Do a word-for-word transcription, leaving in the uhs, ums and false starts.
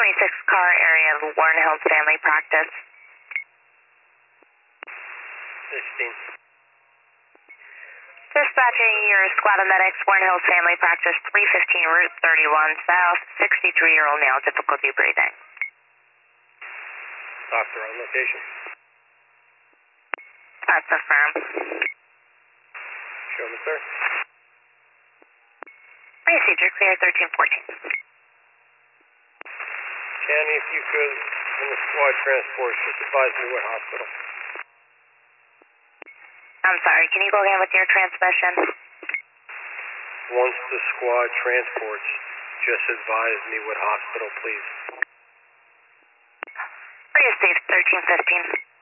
twenty-six car area of Warren Hills Family Practice. sixteen. Dispatching your squad of medics, Warren Hills Family Practice, three fifteen Route thirty-one South, sixty-three-year-old male, difficulty breathing. Doctor on location. That's affirmed. Show me, sir. Procedure clear, thirteen fourteen. Candy, if you could, in the squad transport, just advise me what hospital. I'm sorry, can you go again with your transmission? Once the squad transports, just advise me what hospital, please. Free safe, thirteen fifteen.